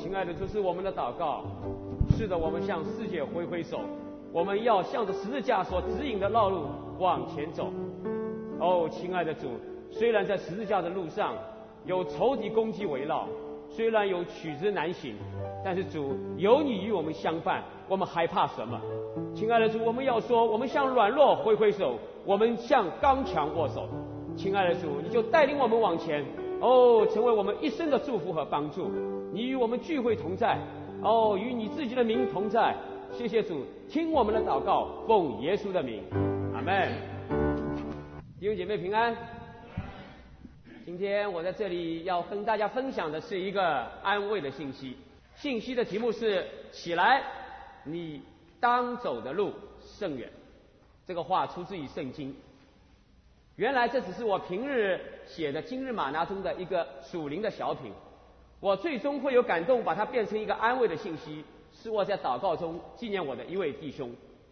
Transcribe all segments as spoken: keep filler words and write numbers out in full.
亲爱的主，是我们的祷告。是的，我们向世界挥挥手，我们要向着十字架所指引的道路往前走。哦，亲爱的主，虽然在十字架的路上有仇敌攻击围绕，虽然有曲直难行，但是主，有你与我们相伴，我们还怕什么？亲爱的主，我们要说，我们向软弱挥挥手，我们向刚强握手。亲爱的主，你就带领我们往前，哦，成为我们一生的祝福和帮助。你与我们聚会同在，哦，与你自己的名同在。谢谢主，听我们的祷告，奉耶稣的名，阿们。弟兄姐妹平安。今天我在这里要跟大家分享的是一个安慰的信息，信息的题目是起来，你当走的路甚远。这个话出自于圣经。原来这只是我平日写的今日玛拿中的一个属灵的小品，我最终会有感动把它变成一个安慰的信息，是我在祷告中纪念我的一位弟兄。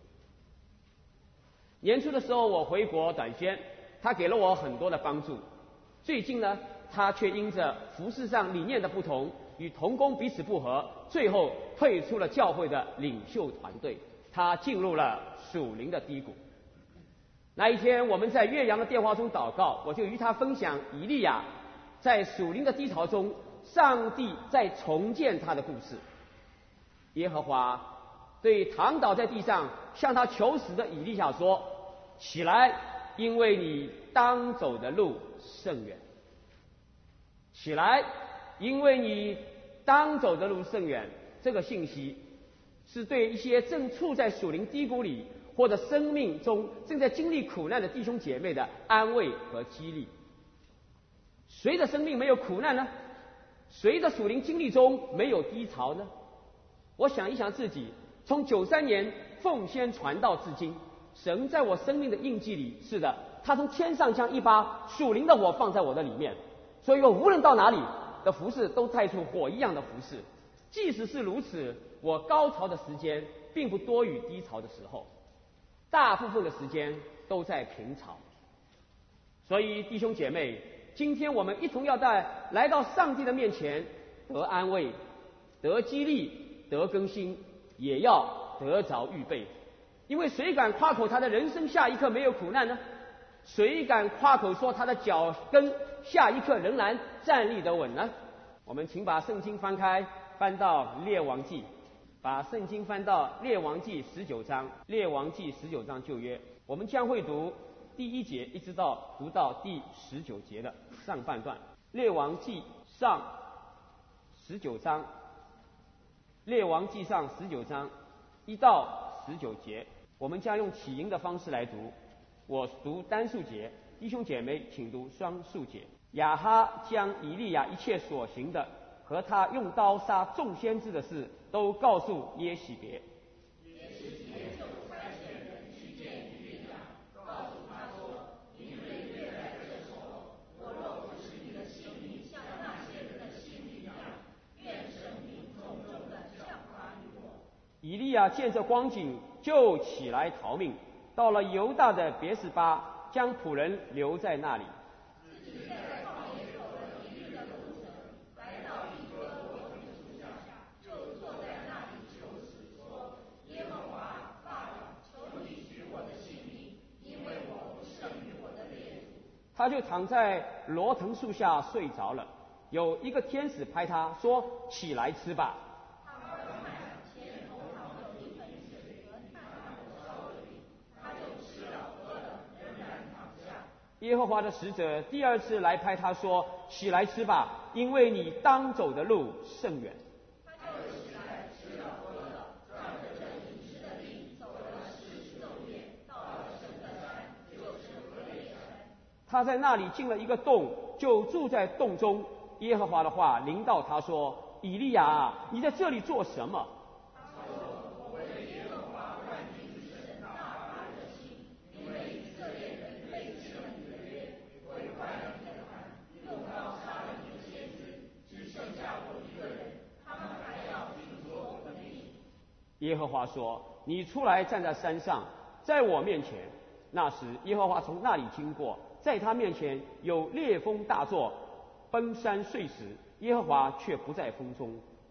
年初的时候我回国短宣，他给了我很多的帮助。最近呢，他却因着服事上理念的不同，与同工彼此不合，最后退出了教会的领袖团队，他进入了属灵的低谷。那一天我们在岳阳的电话中祷告，我就与他分享以利亚在属灵的低潮中，上帝在重建他的故事。耶和华对躺倒在地上向他求死的以利亚说：起来，因为你当走的路甚远。起来，因为你当走的路甚远。这个信息是对一些正处在属灵低谷里或者生命中正在经历苦难的弟兄姐妹的安慰和激励。谁的生命没有苦难呢？谁的属灵经历中没有低潮呢？我想一想自己，从九三年奉献传道至今，神在我生命的印记里，是的，他从天上将一把属灵的火放在我的里面，所以我无论到哪里的服事都带出火一样的服事。即使是如此，我高潮的时间并不多于低潮的时候，大部分的时间都在平潮。所以弟兄姐妹，今天我们一同要在来到上帝的面前，得安慰，得激励，得更新，也要得着预备。因为谁敢夸口他的人生下一刻没有苦难呢？谁敢夸口说他的脚跟下一刻仍然站立得稳呢？我们请把圣经翻开，翻到列王记，把圣经翻到列王记十九章，列王记十九章旧约，我们将会读第一节一直到读到第十九节的上半段。列王记上十九章，列王记上十九章一到十九节，我们将用起音的方式来读，我读单数节，弟兄姐妹请读双数节。亚哈将以利亚一切所行的和他用刀杀众先知的事都告诉耶洗别。 耶洗别就差遣人去见以利亚，告诉他说：因为越在这时候，我若不使你的性命像那些人的性命一样，愿神明重重的降罚于我。 以利亚见这光景，就起来逃命，到了犹大的别是巴，将仆人留在那里。 自己在旷野走了一日的路程，来到一棵罗藤树下，就坐在那里求死，说：耶和华，罢了，求你取我的性命，因为我不胜于我的列祖。 他就躺在罗藤树下睡着了。有一个天使拍他说：起来吃吧。耶和华的使者第二次来拍他说：起来吃吧，因为你当走的路甚远。 他就起来吃了喝了，照着这饮食的令，走了四十昼夜，到了神的山，就是何烈山。 他在那里进了一个洞，就住在洞中。耶和华的话临到他说：以利亚啊，你在这里做什么？ 他说：我为耶和华万军之神大发热心，因为以色列人背弃了你的约，毁坏了你的坛，用刀杀了你的先知，只剩下我一个人，他们还要寻索我的命。 耶和华说：你出来站在山上，在我面前。那时耶和华从那里经过，在他面前有烈风大作，奔山碎石，耶和华却不在风中。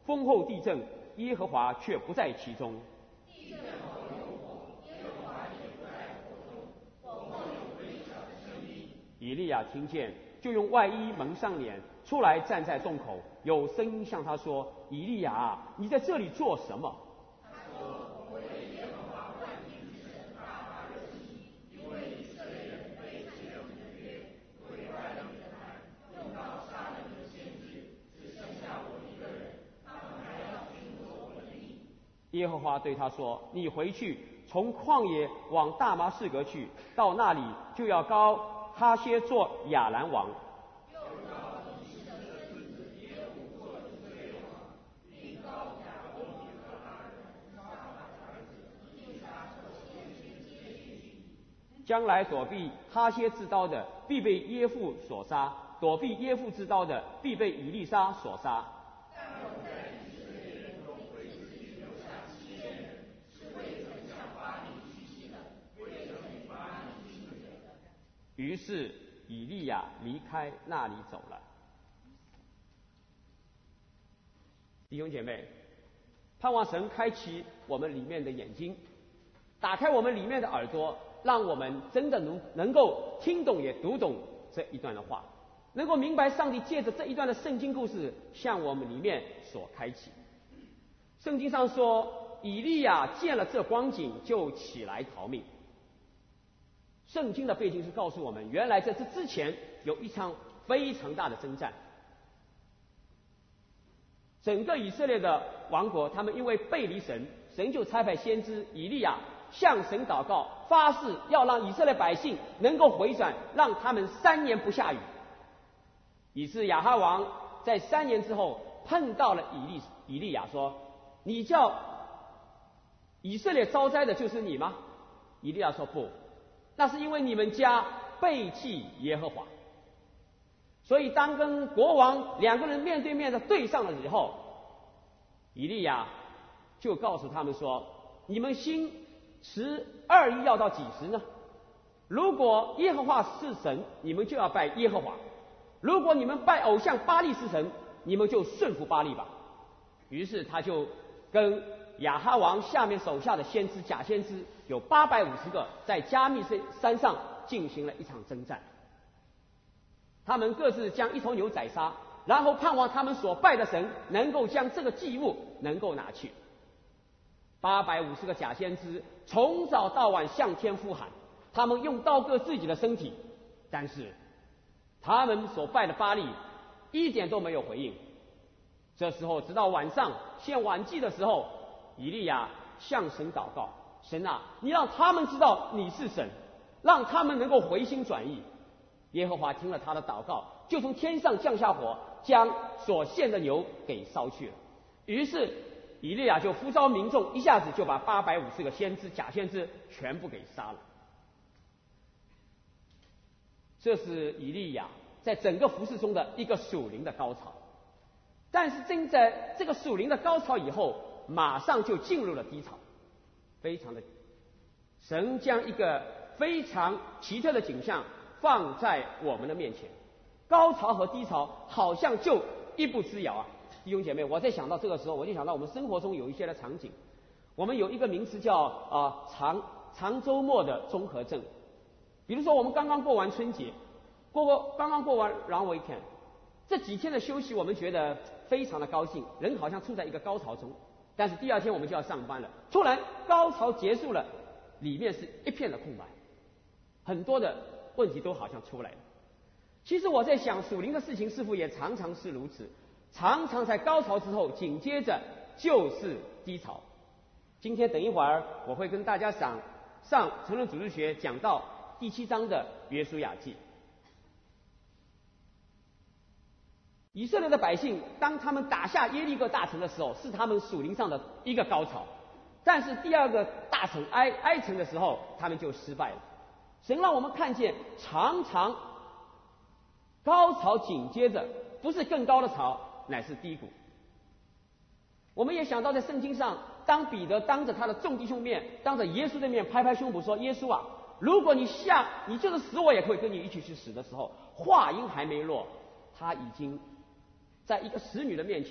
风后地震，耶和华却不在其中。 地震后有火，耶和华也不在火中，火后有微小的声音。 以利亚听见，就用外衣蒙上脸，出来站在洞口，有声音向他说：以利亚啊，你在这里做什么？ 他说：我为耶和华万军之神大发热心，因为以色列人背弃了你的约，毁坏了你的坛，用刀杀了你的先知，只剩下我一个人，他们还要寻索我的命。 耶和华对他说：你回去，从旷野往大马士革去，到那里就要膏哈歇做亚兰王。 又膏以实的孙子耶户做以色列王，并膏亚罗尼和阿人杀法的儿子以利沙做先知接续去。 将来躲避哈歇之刀的，必被耶户所杀；躲避耶户之刀的，必被以利沙所杀。 但我在以色列人中为自己留下七千人，是未曾向巴黎屈膝的，未曾与巴黎亲嘴的。 于是以利亚离开那里走了。弟兄姐妹，盼望神开启我们里面的眼睛，打开我们里面的耳朵，让我们真的能能够听懂也读懂这一段的话，能够明白上帝借着这一段的圣经故事向我们里面所开启。圣经上说，以利亚见了这光景，就起来逃命。圣经的背景是告诉我们，原来在这之前有一场非常大的征战。整个以色列的王国，他们因为背离神，神就差派先知以利亚向神祷告，发誓要让以色列百姓能够回转，让他们三年不下雨。以致亚哈王在三年之后碰到了以利以利亚，说：你叫以色列遭灾的就是你吗？以利亚说：不，那是因为你们家背弃耶和华。所以当跟国王两个人面对面的对上了以后，以利亚就告诉他们说：你们心持二意要到几时呢？如果耶和华是神，你们就要拜耶和华；如果你们拜偶像巴力是神，你们就顺服巴力吧。于是他就跟亚哈王下面手下的先知假先知有八百五十个，在加密山上进行了一场征战。他们各自将一头牛宰杀，然后盼望他们所拜的神能够将这个祭物能够拿去。八百五十个假先知从早到晚向天呼喊，他们用刀割自己的身体，但是他们所拜的巴力一点都没有回应。这时候直到晚上献晚祭的时候，以利亚向神祷告：神啊，你让他们知道你是神，让他们能够回心转意。耶和华听了他的祷告，就从天上降下火，将所献的牛给烧去了。于是以利亚就呼召民众，一下子就把八百五十个先知假先知全部给杀了。这是以利亚在整个服事中的一个属灵的高潮。但是正在这个属灵的高潮以后，马上就进入了低潮，非常的神将一个非常奇特的景象放在我们的面前，高潮和低潮好像就一步之遥啊！弟兄姐妹，我在想到这个时候，我就想到我们生活中有一些的场景。我们有一个名词叫啊、呃、长长周末的综合症。比如说，我们刚刚过完春节，过过刚刚过完 long weekend， 这几天的休息，我们觉得非常的高兴，人好像处在一个高潮中。但是第二天我们就要上班了，突然高潮结束了，里面是一片的空白，很多的问题都好像出来了。其实我在想，属灵的事情似乎也常常是如此，常常在高潮之后，紧接着就是低潮。今天等一会儿我会跟大家上上成人组织学讲到第七章的约书亚记。以色列的百姓当他们打下耶利哥大城的时候，是他们属灵上的一个高潮，但是第二个大城埃埃城的时候，他们就失败了。神让我们看见，常常高潮紧接着不是更高的潮，乃是低谷。我们也想到在圣经上，当彼得当着他的众弟兄面，当着耶稣的面拍拍胸脯说：耶稣啊，如果你下你就是死，我也可以跟你一起去死的时候，话音还没落，他已经在一个使女的面前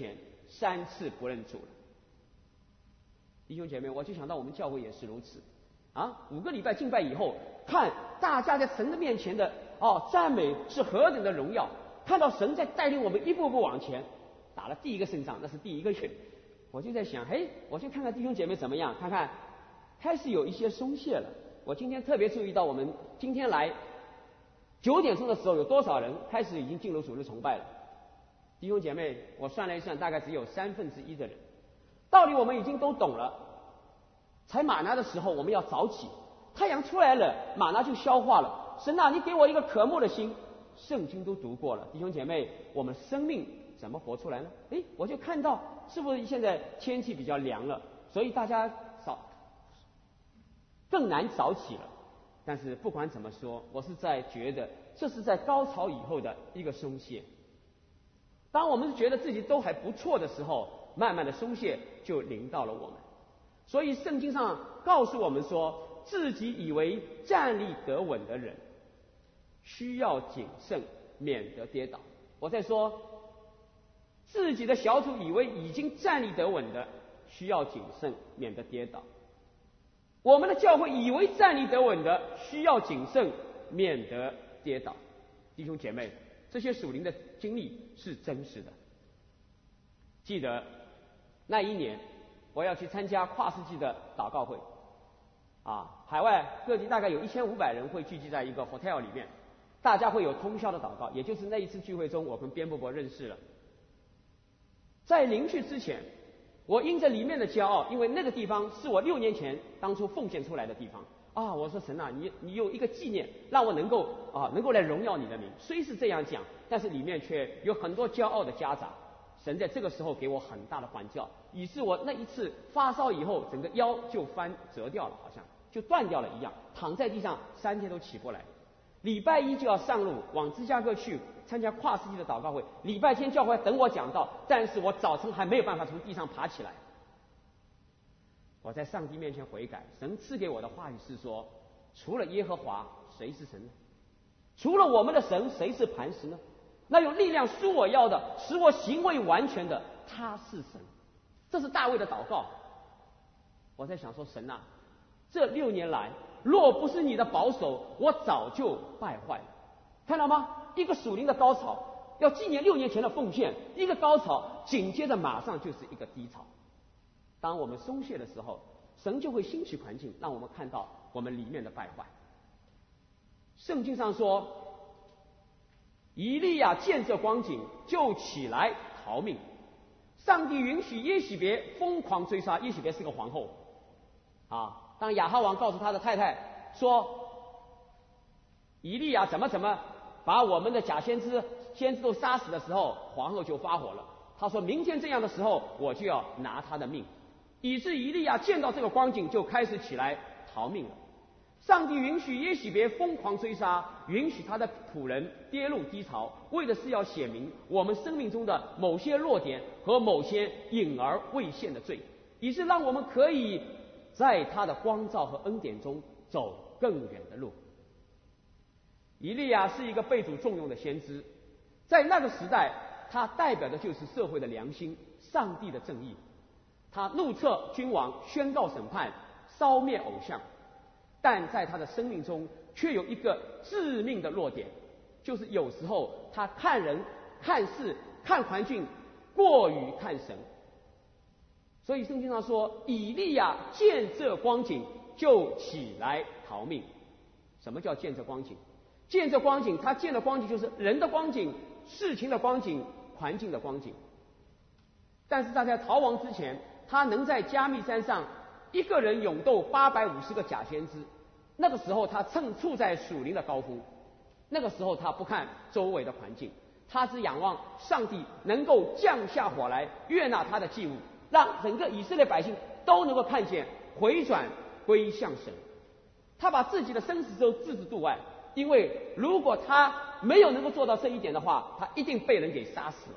三次不认主了。弟兄姐妹，我就想到我们教会也是如此啊！五个礼拜敬拜以后，看大家在神的面前的哦赞美是何等的荣耀，看到神在带领我们一步步往前，打了第一个胜仗，那是第一个月。我就在想，嘿，我去看看弟兄姐妹怎么样，看看开始有一些松懈了。我今天特别注意到，我们今天来九点钟的时候，有多少人开始已经进入主日崇拜了？弟兄姐妹，我算了一算，大概只有三分之一的人。道理我们已经都懂了，才马拿的时候我们要早起，太阳出来了，马拿就消化了。神啊，你给我一个渴慕的心，圣经都读过了。弟兄姐妹，我们生命怎么活出来呢？诶，我就看到是不是现在天气比较凉了，所以大家早更难早起了。但是不管怎么说，我是在觉得这是在高潮以后的一个松懈。当我们觉得自己都还不错的时候，慢慢的松懈就临到了我们。所以圣经上告诉我们说，自己以为站立得稳的人需要谨慎，免得跌倒。我在说自己的小组以为已经站立得稳的需要谨慎，免得跌倒。我们的教会以为站立得稳的需要谨慎，免得跌倒。弟兄姐妹，这些属灵的经历是真实的。记得那一年我要去参加跨世纪的祷告会啊，海外各地大概有一千五百人会聚集在一个 hotel 里面，大家会有通宵的祷告。也就是那一次聚会中，我跟边伯伯认识了。在临去之前，我因着里面的骄傲，因为那个地方是我六年前当初奉献出来的地方啊，我说神啊，你你有一个纪念，让我能够啊能够来荣耀你的名。虽是这样讲，但是里面却有很多骄傲的夹杂。神在这个时候给我很大的管教，以致我那一次发烧以后，整个腰就翻折掉了，好像就断掉了一样，躺在地上三天都起不来。礼拜一就要上路往芝加哥去参加跨世纪的祷告会，礼拜天教会等我讲道，但是我早晨还没有办法从地上爬起来。我在上帝面前悔改，神赐给我的话语是说，除了耶和华谁是神呢？除了我们的神谁是磐石呢？那有力量输我腰的，使我行为完全的，他是神。这是大卫的祷告。我在想说，神啊，这六年来若不是你的保守，我早就败坏了。看到吗？一个属灵的高潮，要纪念六年前的奉献，一个高潮，紧接着马上就是一个低潮。当我们松懈的时候，神就会兴起环境，让我们看到我们里面的败坏。圣经上说，以利亚见这光景，就起来逃命。上帝允许耶洗别疯狂追杀，耶洗别是个皇后啊。当亚哈王告诉他的太太说，以利亚怎么怎么把我们的假先知先知都杀死的时候，皇后就发火了。他说，明天这样的时候，我就要拿他的命。以致以利亚见到这个光景，就开始起来逃命了。上帝允许耶洗别疯狂追杀，允许他的仆人跌入低潮，为的是要显明我们生命中的某些弱点和某些隐而未现的罪，以致让我们可以在他的光照和恩典中走更远的路。以利亚是一个被主重用的先知，在那个时代，他代表的就是社会的良心，上帝的正义。他怒斥君王，宣告审判，烧灭偶像。但在他的生命中却有一个致命的弱点，就是有时候他看人、看事、看环境过于看神。所以圣经上说，以利亚见这光景，就起来逃命。什么叫见这光景？见这光景，他见的光景就是人的光景、事情的光景、环境的光景。但是他在逃亡之前，他能在加密山上一个人勇斗八百五十个假先知。那个时候他正处在属灵的高峰，那个时候他不看周围的环境，他只仰望上帝能够降下火来悦纳他的祭物，让整个以色列百姓都能够看见回转归向神。他把自己的生死都置之度外，因为如果他没有能够做到这一点的话，他一定被人给杀死了。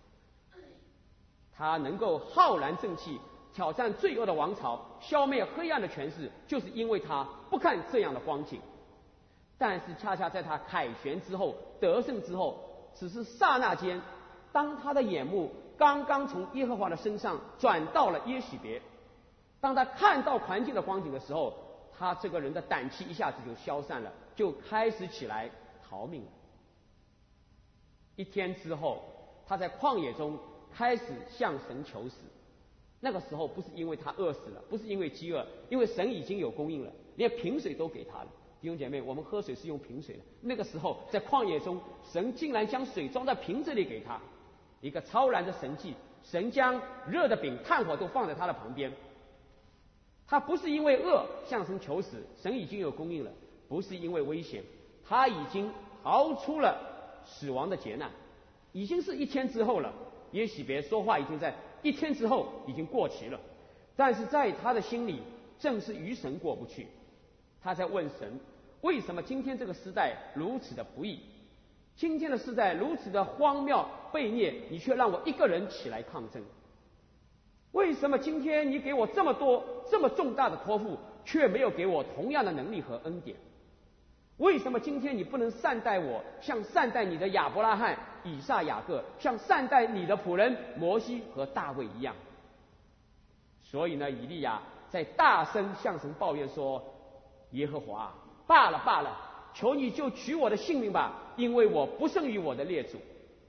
他能够浩然正气，挑战罪恶的王朝，消灭黑暗的权势，就是因为他不看这样的光景。但是恰恰在他凯旋之后，得胜之后，只是刹那间，当他的眼目刚刚从耶和华的身上转到了耶洗别。当他看到环境的光景的时候，他这个人的胆气一下子就消散了，就开始起来逃命了。一天之后，他在旷野中开始向神求死。那个时候不是因为他饿死了，不是因为饥饿，因为神已经有供应了，连瓶水都给他了。弟兄姐妹，我们喝水是用瓶水的，那个时候在旷野中，神竟然将水装在瓶子里给他，一个超然的神迹。神将热的饼、炭火都放在他的旁边。他不是因为饿向神求死，神已经有供应了；不是因为危险，他已经逃出了死亡的劫难。已经是一天之后了，耶洗别说话已经在一天之后已经过期了，但是在他的心里正是与神过不去。他在问神，为什么今天这个时代如此的不义，今天的时代如此的荒谬悖逆，你却让我一个人起来抗争？为什么今天你给我这么多这么重大的托付，却没有给我同样的能力和恩典？为什么今天你不能善待我，像善待你的亚伯拉罕、以撒、雅各，像善待你的仆人摩西和大卫一样？所以呢，以利亚在大声向神抱怨说，耶和华，罢了罢了，求你就取我的性命吧，因为我不胜于我的列祖。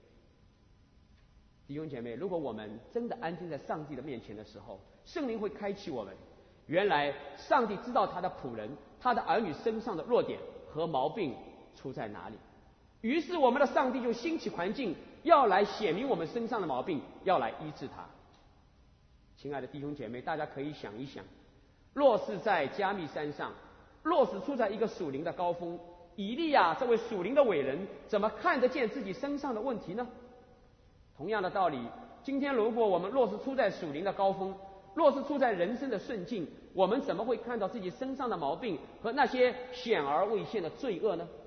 弟兄姐妹，如果我们真的安静在上帝的面前的时候，圣灵会开启我们，原来上帝知道他的仆人、他的儿女身上的弱点和毛病出在哪里。于是我们的上帝就兴起环境，要来显明我们身上的毛病，要来医治它。亲爱的弟兄姐妹，大家可以想一想，若是在加密山上，若是处在一个属灵的高峰，以利亚这位属灵的伟人怎么看得见自己身上的问题呢？同样的道理，今天如果我们若是处在属灵的高峰，若是处在人生的顺境，我们怎么会看到自己身上的毛病和那些显而未现的罪恶呢？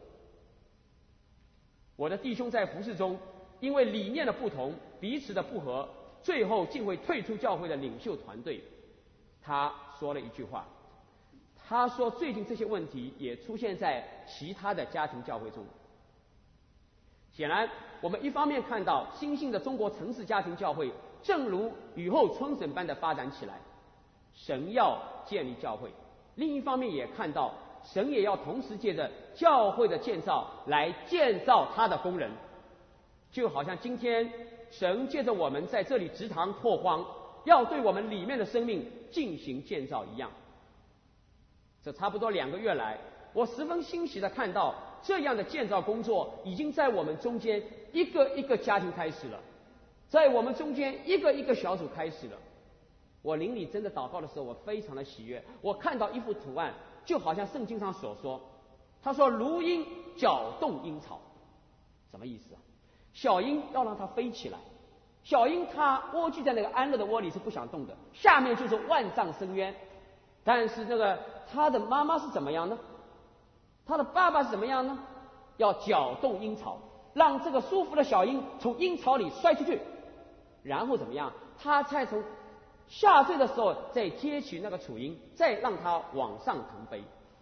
我的弟兄在服事中，因为理念的不同，彼此的不合，最后竟会退出教会的领袖团队。他说了一句话，他说最近这些问题也出现在其他的家庭教会中。显然，我们一方面看到新兴的中国城市家庭教会正如雨后春笋般的发展起来，神要建立教会；另一方面也看到神也要同时借着教会的建造来建造他的工人。就好像今天神借着我们在这里植堂拓荒，要对我们里面的生命进行建造一样。这差不多两个月来，我十分欣喜地看到这样的建造工作已经在我们中间一个一个家庭开始了，在我们中间一个一个小组开始了。我灵里真的祷告的时候，我非常的喜悦。我看到一幅图案，就好像圣经上所说，他说如鹰搅动鹰巢。什么意思啊？小鹰要让它飞起来，小鹰它蜗居在那个安乐的窝里是不想动的，下面就是万丈深渊。但是那个它的妈妈是怎么样呢？他的爸爸是怎么样呢？要搅动鹰巢，让这个舒服的小鹰从鹰巢里摔出去，然后怎么样？他才从下坠的时候再接起那个雏鹰，再让它往上腾飞。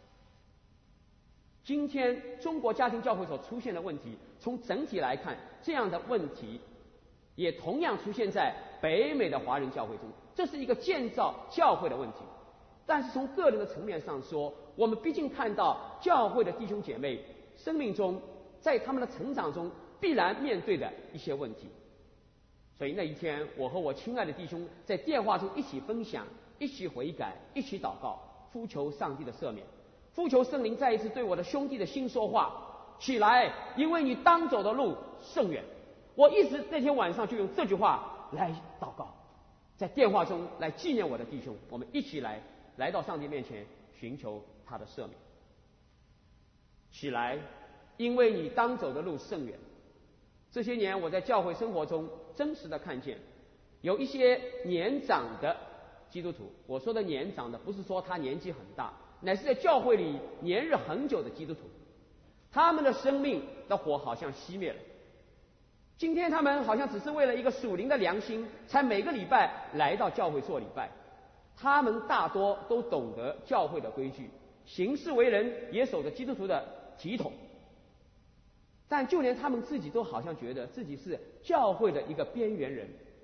今天中国家庭教会所出现的问题，从整体来看，这样的问题也同样出现在北美的华人教会中，这是一个建造教会的问题。但是从个人的层面上说，我们毕竟看到教会的弟兄姐妹生命中，在他们的成长中必然面对的一些问题。所以那一天，我和我亲爱的弟兄在电话中一起分享，一起悔改，一起祷告，呼求上帝的赦免，呼求圣灵再一次对我的兄弟的心说话：起来，因为你当走的路甚远。我一直那天晚上就用这句话来祷告，在电话中来纪念我的弟兄，我们一起来来到上帝面前寻求他的赦免。起来，因为你当走的路甚远。这些年我在教会生活中真实的看见，有一些年长的基督徒，我说的年长的不是说他年纪很大，乃是在教会里年日很久的基督徒，他们的生命的火好像熄灭了。今天他们好像只是为了一个属灵的良心，才每个礼拜来到教会做礼拜。他们大多都懂得教会的规矩，行事为人也守着基督徒的体统，但就连他们自己都好像觉得自己是教会的一个边缘人，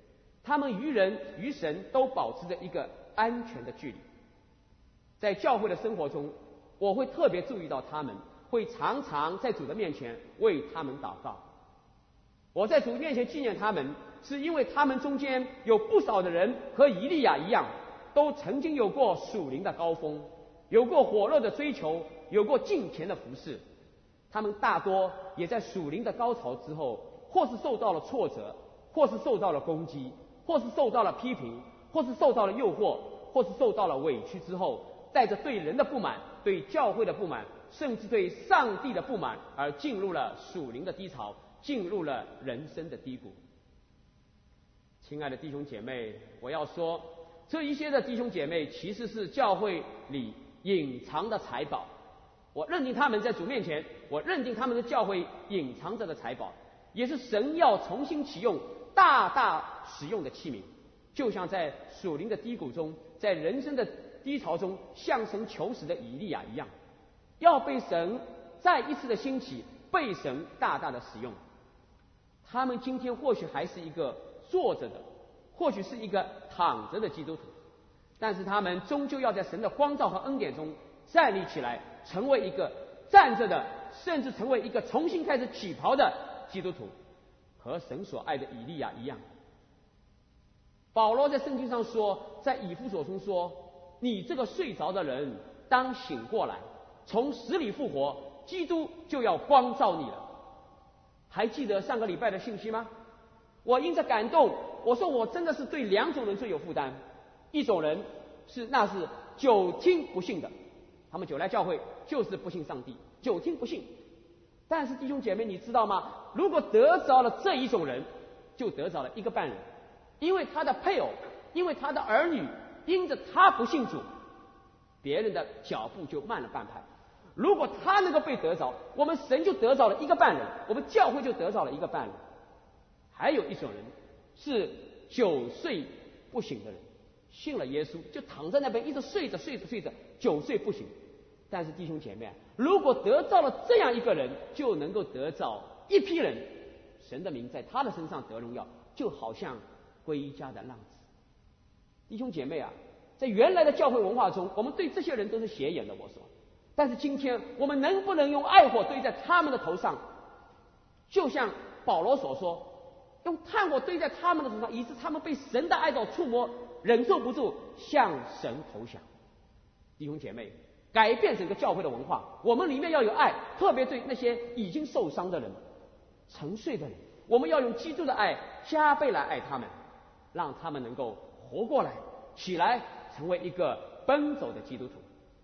他们与人与神都保持着一个安全的距离。在教会的生活中，我会特别注意到他们，会常常在主的面前为他们祷告。我在主面前纪念他们，是因为他们中间有不少的人和以利亚一样，都曾经有过属灵的高峰，有过火热的追求，有过敬虔的服事。他们大多也在属灵的高潮之后，或是受到了挫折，或是受到了攻击，或是受到了批评，或是受到了诱惑，或是受到了委屈之后，带着对人的不满，对教会的不满，甚至对上帝的不满，而进入了属灵的低潮，进入了人生的低谷。亲爱的弟兄姐妹，我要说，这一些的弟兄姐妹其实是教会里隐藏的财宝。我认定他们在主面前，我认定他们的教会隐藏着的财宝，也是神要重新启用、大大使用的器皿。就像在属灵的低谷中，在人生的低潮中向神求死的以利亚一样，要被神再一次的兴起，被神大大的使用。他们今天或许还是一个坐着的，或许是一个躺着的基督徒，但是他们终究要在神的光照和恩典中站立起来，成为一个站着的，甚至成为一个重新开始起跑的基督徒，和神所爱的以利亚一样。保罗在圣经上说，在以弗所书说，你这个睡着的人当醒过来，从死里复活，基督就要光照你了。还记得上个礼拜的信息吗？我因着感动，我说我真的是对两种人最有负担。一种人是那是久听不信的，他们久来教会就是不信上帝，久听不信。但是弟兄姐妹，你知道吗？如果得着了这一种人，就得着了一个半人，因为他的配偶，因为他的儿女，因着他不信主，别人的脚步就慢了半拍。如果他能够被得着，我们神就得着了一个半人，我们教会就得着了一个半人。还有一种人是久睡不醒的人，信了耶稣就躺在那边一直睡着睡着睡着，久睡不醒。但是弟兄姐妹，如果得着了这样一个人，就能够得着一批人，神的名在他的身上得荣耀，就好像归家的浪子。弟兄姐妹啊，在原来的教会文化中，我们对这些人都是斜眼的，我说。但是今天我们能不能用爱火堆在他们的头上，就像保罗所说，用炭火堆在他们的头上，以致他们被神的爱到触摸，忍受不住向神投降。弟兄姐妹，改变整个教会的文化，我们里面要有爱，特别对那些已经受伤的人、沉睡的人，我们要用基督的爱加倍来爱他们，让他们能够活过来，起来成为一个奔走的基督徒。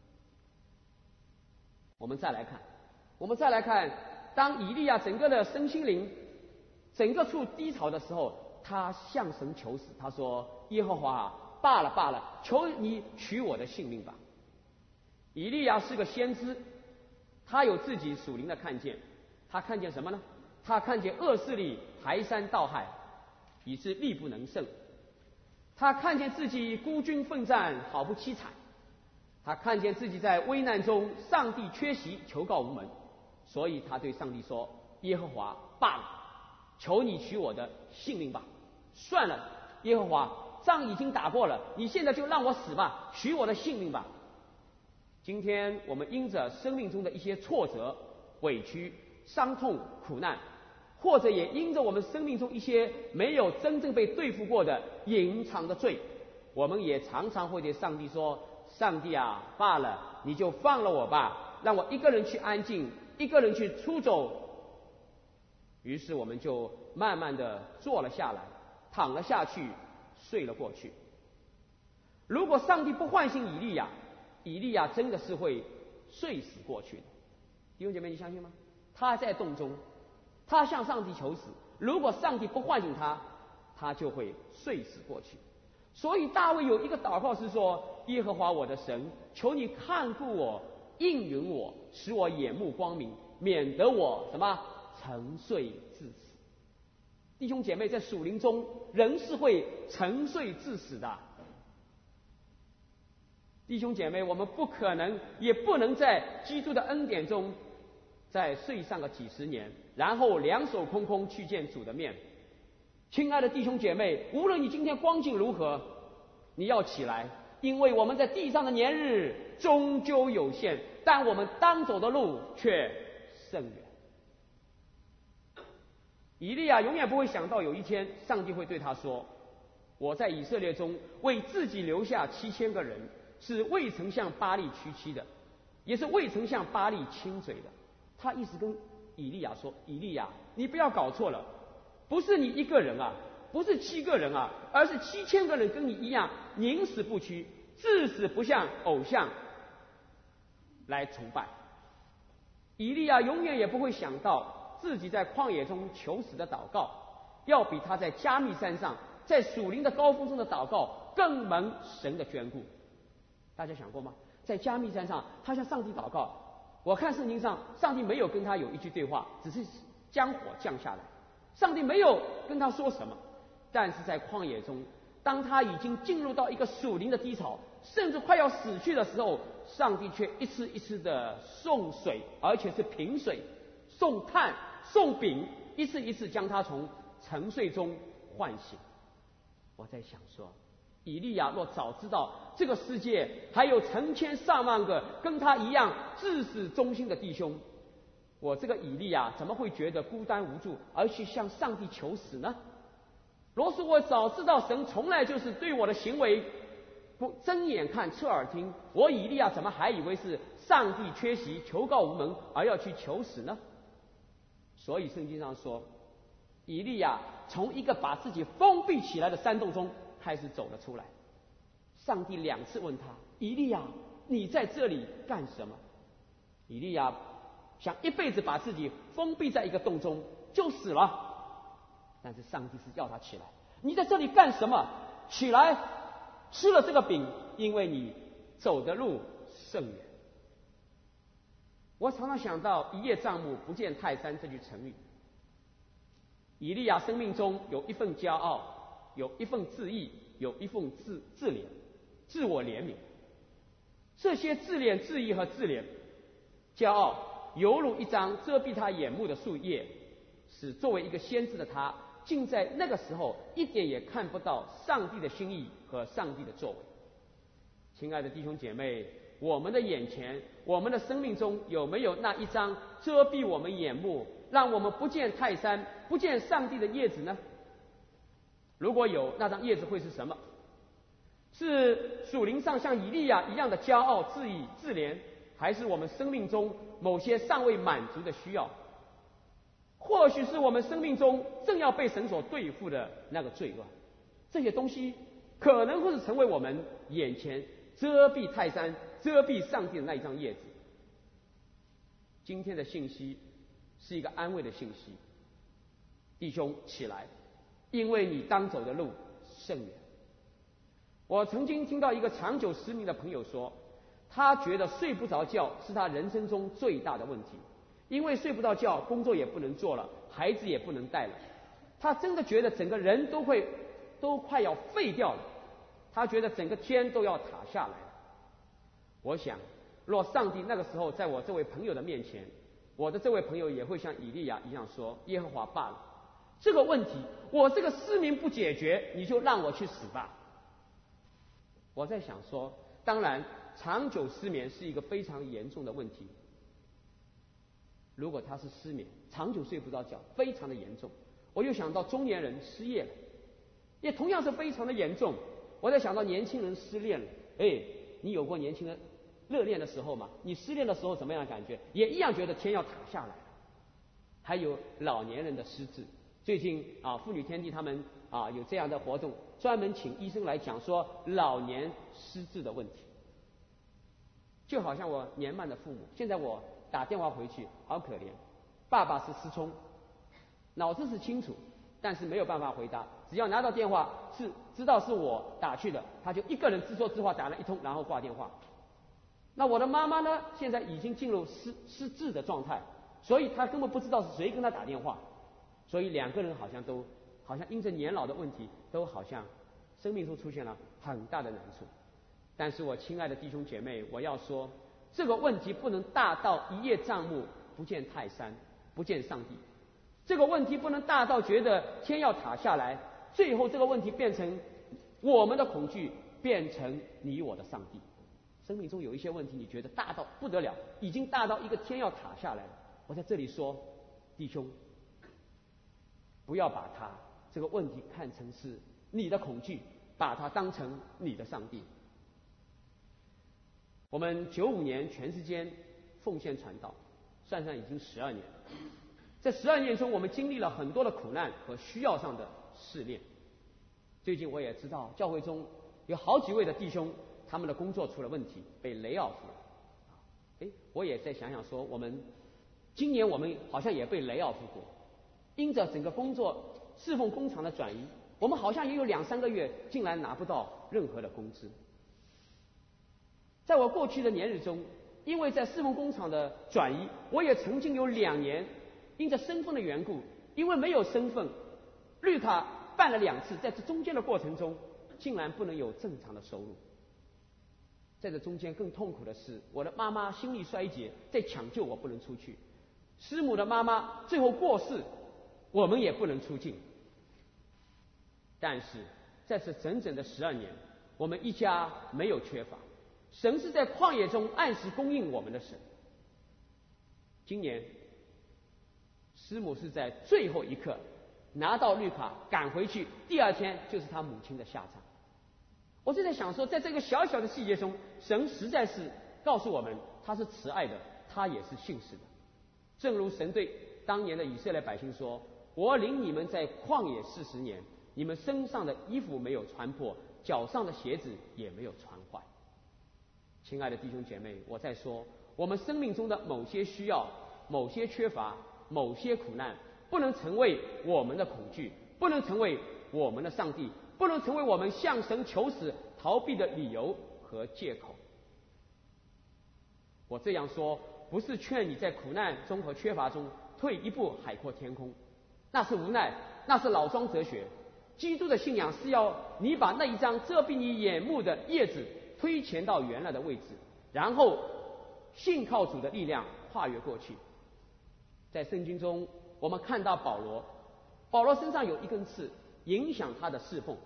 我们再来看，我们再来看，当以利亚整个的身心灵整个处低潮的时候，他向神求死，他说：耶和华啊，罢了罢了，求你取我的性命吧。以利亚是个先知，他有自己属灵的看见，他看见什么呢？他看见恶势力排山倒海，以致力不能胜。他看见自己孤军奋战，好不凄惨。他看见自己在危难中，上帝缺席，求告无门，所以他对上帝说：耶和华，罢了，求你取我的性命吧。算了，耶和华，仗已经打过了，你现在就让我死吧，取我的性命吧。今天我们因着生命中的一些挫折、委屈、伤痛、苦难，或者也因着我们生命中一些没有真正被对付过的隐藏的罪，我们也常常会对上帝说：上帝啊，罢了，你就放了我吧，让我一个人去安静，一个人去出走。于是我们就慢慢的坐了下来，躺了下去，睡了过去。如果上帝不唤醒以利亚，以利亚真的是会睡死过去的。弟兄姐妹，你相信吗？他在洞中，他向上帝求死，如果上帝不唤醒他，他就会睡死过去。所以大卫有一个祷告是说：耶和华我的神，求你看顾我，应允我，使我眼目光明，免得我什么沉睡致死。弟兄姐妹，在属灵中人是会沉睡致死的。弟兄姐妹，我们不可能也不能在基督的恩典中再睡上个几十年，然后两手空空去见主的面。 亲爱的弟兄姐妹，无论你今天光景如何，你要起来，因为我们在地上的年日终究有限，但我们当走的路却甚远。以利亚永远不会想到有一天上帝会对他说，我在以色列中为自己留下七千个人，是未曾向巴力屈膝的，也是未曾向巴力亲嘴的。他一直跟以利亚说，以利亚，你不要搞错了，不是你一个人啊，不是七个人啊，而是七千个人跟你一样宁死不屈，至死不向偶像来崇拜。以利亚永远也不会想到自己在旷野中求死的祷告，要比他在加密山上在属灵的高峰中的祷告更蒙神的眷顾。大家想过吗？在加密山上，他向上帝祷告，我看圣经上上帝没有跟他有一句对话，只是将火降下来，上帝没有跟他说什么。但是在旷野中，当他已经进入到一个属灵的低潮，甚至快要死去的时候，上帝却一次一次的送水，而且是瓶水，送炭，送饼，一次一次将他从沉睡中唤醒。我在想说，以利亚若早知道这个世界还有成千上万个跟他一样至死忠心的弟兄，我这个以利亚怎么会觉得孤单无助，而去向上帝求死呢？若是我早知道神从来就是对我的行为不睁眼看侧耳听，我以利亚怎么还以为是上帝缺席求告无门而要去求死呢？所以圣经上说，以利亚从一个把自己封闭起来的山洞中开始走了出来。上帝两次问他，以利亚，你在这里干什么？以利亚想一辈子把自己封闭在一个洞中就死了，但是上帝是要他起来，你在这里干什么？起来，吃了这个饼，因为你走的路甚远。我常常想到一叶障目不见泰山这句成语。以利亚生命中有一份骄傲，有一份自义，有一份自自怜，自我怜悯。这些自怜、自义和自怜、骄傲，犹如一张遮蔽他眼目的树叶，使作为一个先知的他，竟在那个时候一点也看不到上帝的心意和上帝的作为。亲爱的弟兄姐妹，我们的眼前，我们的生命中有没有那一张遮蔽我们眼目，让我们不见泰山，不见上帝的叶子呢？如果有，那张叶子会是什么？是属灵上像以利亚一样的骄傲、自义、自怜，还是我们生命中某些尚未满足的需要？或许是我们生命中正要被神所对付的那个罪恶。这些东西可能会是成为我们眼前遮蔽泰山、遮蔽上帝的那一张叶子。今天的信息是一个安慰的信息，弟兄起来，因为你当走的路甚远。我曾经听到一个长久失眠的朋友说，他觉得睡不着觉是他人生中最大的问题，因为睡不着觉，工作也不能做了，孩子也不能带了，他真的觉得整个人都会都快要废掉了，他觉得整个天都要塌下来了。我想，若上帝那个时候在我这位朋友的面前，我的这位朋友也会像以利亚一样说，耶和华罢了，这个问题我这个失明不解决，你就让我去死吧。我在想说，当然长久失眠是一个非常严重的问题，如果他是失眠，长久睡不着觉，非常的严重。我又想到中年人失业了，也同样是非常的严重。我在想到年轻人失恋了，哎，你有过年轻人热恋的时候吗？你失恋的时候怎么样的感觉？也一样觉得天要塌下来了。还有老年人的失智，最近啊，妇女天地他们啊有这样的活动，专门请医生来讲说老年失智的问题。就好像我年迈的父母，现在我打电话回去，好可怜，爸爸是失聪，脑子是清楚，但是没有办法回答，只要拿到电话是知道是我打去的，他就一个人自说自话打了一通，然后挂电话。那我的妈妈呢，现在已经进入失失智的状态，所以她根本不知道是谁跟她打电话，所以两个人好像都好像因着年老的问题，都好像生命中出现了很大的难处。但是我亲爱的弟兄姐妹，我要说，这个问题不能大到一叶障目不见泰山，不见上帝。 这个问题不能大到觉得天要塌下来，最后这个问题变成我们的恐惧，变成你我的上帝。生命中有一些问题，你觉得大到不得了，已经大到一个天要塌下来了。我在这里说，弟兄，不要把它这个问题看成是你的恐惧，把它当成你的上帝。我们九五年全世界奉献传道，算算已经十二年了。在十二年中，我们经历了很多的苦难和需要上的试炼。最近我也知道，教会中有好几位的弟兄，他们的工作出了问题，被lay off了。哎，我也在想想说，我们今年我们好像也被lay off过，因着整个工作侍奉工厂的转移，我们好像也有两三个月竟然拿不到任何的工资。在我过去的年日中，因为在侍奉工厂的转移，我也曾经有两年因着身份的缘故，因为没有身份，绿卡办了两次，在这中间的过程中竟然不能有正常的收入。在这中间更痛苦的是，我的妈妈心力衰竭，在抢救我不能出去，师母的妈妈最后过世，我们也不能出境。但是在这整整的十二年，我们一家没有缺乏，神是在旷野中按时供应我们的神。今年师母是在最后一刻拿到绿卡赶回去，第二天就是他母亲的下葬。我就在想说，在这个小小的细节中，神实在是告诉我们，他是慈爱的，他也是信实的。正如神对当年的以色列百姓说，我领你们在旷野四十年，你们身上的衣服没有穿破，脚上的鞋子也没有穿坏。亲爱的弟兄姐妹，我在说，我们生命中的某些需要，某些缺乏，某些苦难，不能成为我们的恐惧，不能成为我们的上帝，不能成为我们向神求死逃避的理由和借口。我这样说，不是劝你在苦难中和缺乏中退一步海阔天空，那是无奈，那是老庄哲学。基督的信仰是要你把那一张遮蔽你眼目的叶子推前到原来的位置，然后信靠主的力量跨越过去。在圣经中，我们看到保罗，保罗身上有一根刺，影响他的侍奉，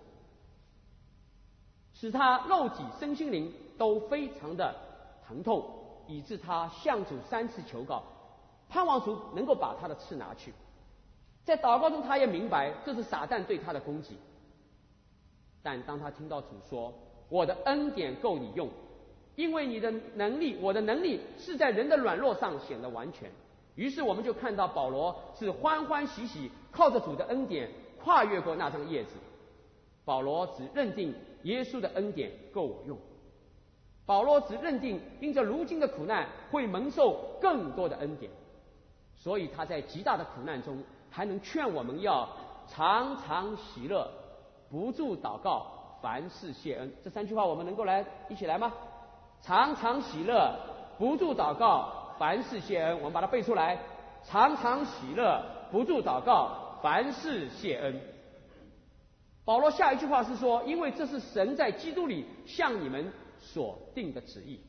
使他肉体身心灵都非常的疼痛，以致他向主三次求告，盼望主能够把他的刺拿去。在祷告中，他也明白这是撒旦对他的攻击。但当他听到主说，我的恩典够你用，因为你的能力，我的能力是在人的软弱上显得完全。于是我们就看到保罗是欢欢喜喜靠着主的恩典跨越过那张叶子。保罗只认定耶稣的恩典够我用，保罗只认定因着如今的苦难会蒙受更多的恩典，所以他在极大的苦难中还能劝我们要常常喜乐，不住祷告，凡事谢恩。这三句话我们能够来一起来吗？常常喜乐，不住祷告，凡事谢恩。我们把它背出来，常常喜乐，不住祷告，凡事谢恩。保罗下一句话是说，因为这是神在基督里向你们所定的旨意。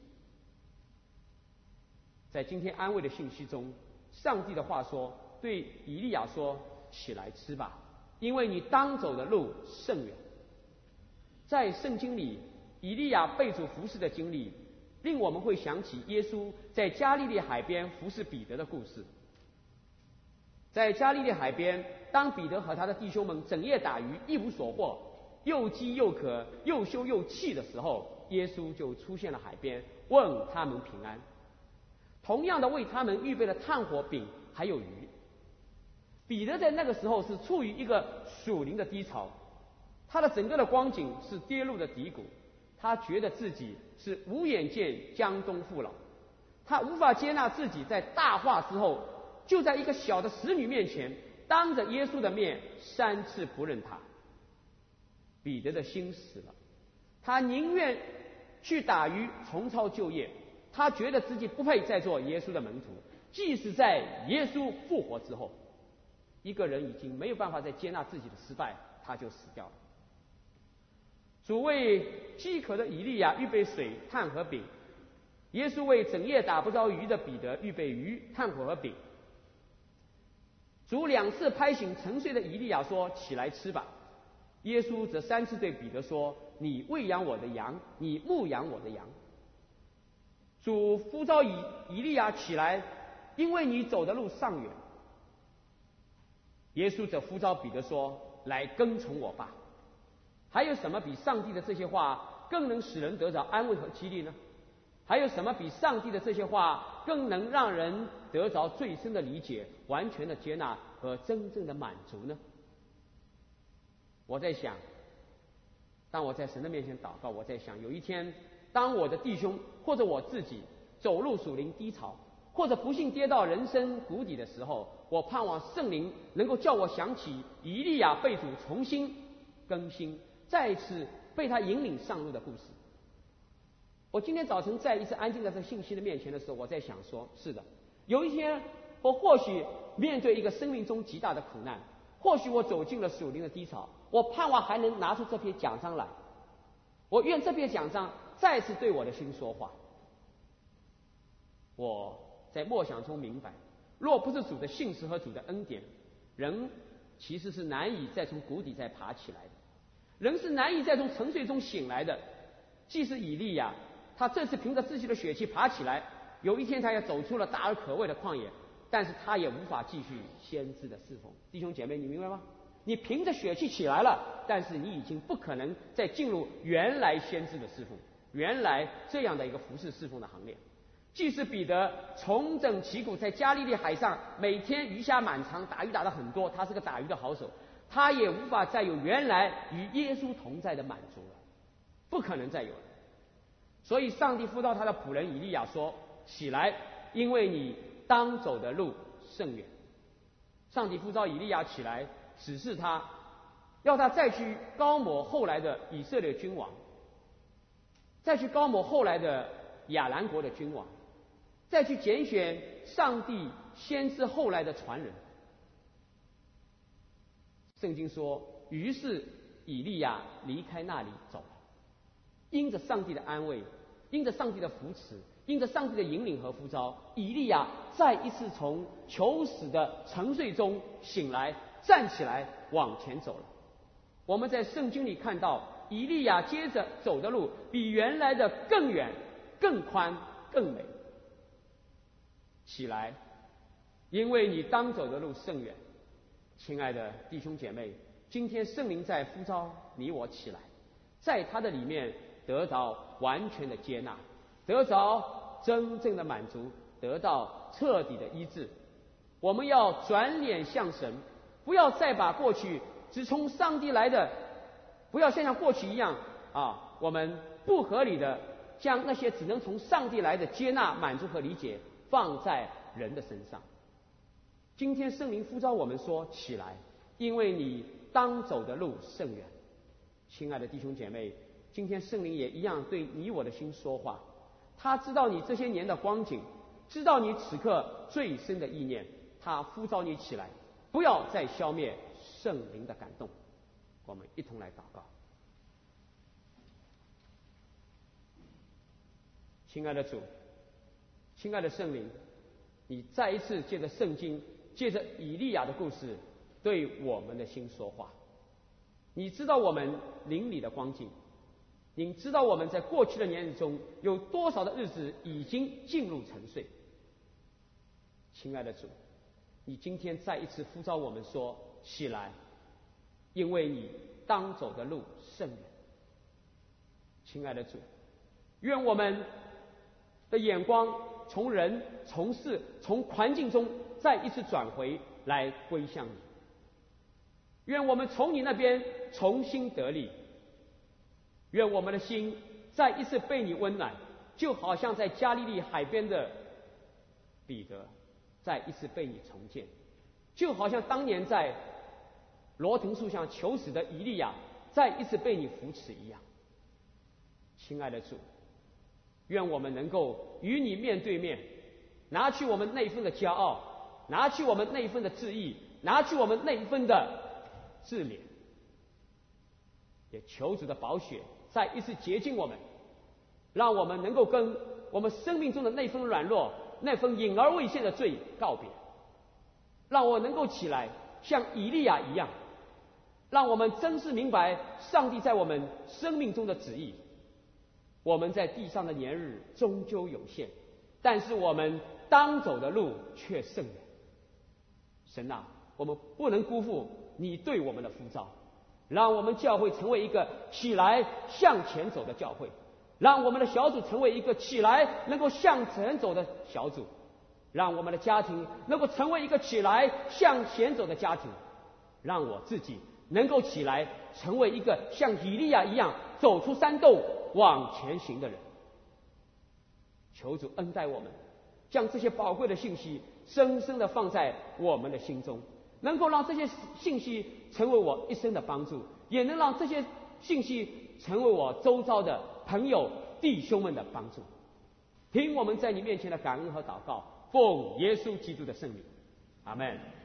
在今天安慰的信息中，上帝的话说，对以利亚说，起来吃吧，因为你当走的路甚远。在圣经里，以利亚被主服侍的经历，令我们会想起耶稣在加利利海边服侍彼得的故事。在加利利海边，当彼得和他的弟兄们整夜打鱼，一无所获，又饥又渴，又羞又气的时候，耶稣就出现了海边，问他们平安，同样的为他们预备了炭火饼还有鱼。彼得在那个时候是处于一个属灵的低潮，他的整个的光景是跌入的低谷，他觉得自己是无眼见江东父老，他无法接纳自己在大话之后，就在一个小的使女面前，当着耶稣的面三次不认他。彼得的心死了，他宁愿去打鱼重操旧业，他觉得自己不配再做耶稣的门徒。即使在耶稣复活之后，一个人已经没有办法再接纳自己的失败，他就死掉了。主为饥渴的以利亚预备水、炭和饼，耶稣为整夜打不着鱼的彼得预备鱼、炭火和饼。 主两次拍醒沉睡的以利亚说：“起来吃吧。”耶稣则三次对彼得说：“你喂养我的羊，你牧养我的羊。”主呼召以以利亚起来，因为你走的路尚远。耶稣则呼召彼得说：“来跟从我吧。”还有什么比上帝的这些话更能使人得着安慰和激励呢？还有什么比上帝的这些话更能让人得着最深的理解、完全的接纳和真正的满足呢？我在想，当我在神的面前祷告，我在想，有一天当我的弟兄或者我自己走入属灵低潮，或者不幸跌到人生谷底的时候，我盼望圣灵能够叫我想起以利亚被主重新更新，再一次被他引领上路的故事。我今天早晨在一次安静在这信息的面前的时候，我在想说，是的，有一天我或许面对一个生命中极大的苦难，或许我走进了属灵的低潮，我盼望还能拿出这篇讲章来，我愿这篇讲章再次对我的心说话。我在默想中明白，若不是主的信实和主的恩典，人其实是难以再从谷底再爬起来的，人是难以再从沉睡中醒来的。即使以利亚，他这次凭着自己的血气爬起来，有一天他也走出了大而可畏的旷野，但是他也无法继续先知的侍奉。弟兄姐妹，你明白吗？你凭着血气起来了，但是你已经不可能再进入原来先知的侍奉，原来这样的一个服侍侍奉的行列。即使彼得重整旗鼓，在加利利海上每天鱼虾满仓，打鱼打得很多，他是个打鱼的好手，他也无法再有原来与耶稣同在的满足了，不可能再有了。所以上帝呼召他的仆人以利亚说：“起来，因为你当走的路甚远。”上帝呼召以利亚起来，指示他要他再去高摩后来的以色列君王，再去高摩后来的亚兰国的君王，再去拣选上帝先知后来的传人。圣经说，于是以利亚离开那里走了，因着上帝的安慰，因着上帝的扶持，因着上帝的引领和呼召，以利亚再一次从求死的沉睡中醒来，站起来往前走了。我们在圣经里看到，以利亚接着走的路比原来的更远、更宽、更美。起来，因为你当走的路甚远。亲爱的弟兄姐妹，今天圣灵在呼召你我起来，在他的里面得到完全的接纳，得着真正的满足，得到彻底的医治。我们要转脸向神，不要再把过去只从上帝来的，不要像过去一样啊，我们不合理的将那些只能从上帝来的接纳、满足和理解放在人的身上。今天圣灵呼召我们说：起来，因为你当走的路甚远。亲爱的弟兄姐妹，今天圣灵也一样对你我的心说话，他知道你这些年的光景，知道你此刻最深的意念，他呼召你起来，不要再消灭圣灵的感动。我们一同来祷告。亲爱的主，亲爱的圣灵，你再一次借着圣经，借着以利亚的故事对我们的心说话。你知道我们灵里的光景，你知道我们在过去的年日中有多少的日子已经进入沉睡。亲爱的主，你今天再一次呼召我们说：起来，因为你当走的路甚远。亲爱的主，愿我们的眼光从人、从事、从环境中再一次转回来归向你。愿我们从你那边重新得力，愿我们的心再一次被你温暖，就好像在加利利海边的彼得再一次被你重建，就好像当年在罗藤树下求死的以利亚再一次被你扶持一样。亲爱的主，愿我们能够与你面对面，拿去我们那份的骄傲，拿去我们那份的自义，拿去我们那份的自怜，也求主的宝血再一次洁净我们，让我们能够跟我们生命中的那份软弱、那份隐而未现的罪告别。 让我能够起来，像以利亚一样，让我们真是明白上帝在我们生命中的旨意。我们在地上的年日终究有限，但是我们当走的路却甚远。神啊，我们不能辜负你对我们的呼召，让我们教会成为一个起来向前走的教会，让我们的小组成为一个起来能够向前走的小组，让我们的家庭能够成为一个起来向前走的家庭，让我自己能够起来成为一个像以利亚一样走出山洞往前行的人。求主恩待我们，将这些宝贵的信息深深地放在我们的心中，能够让这些信息成为我一生的帮助，也能让这些信息成为我周遭的朋友弟兄们的帮助。听我们在你面前的感恩和祷告，奉耶稣基督的圣名，阿们。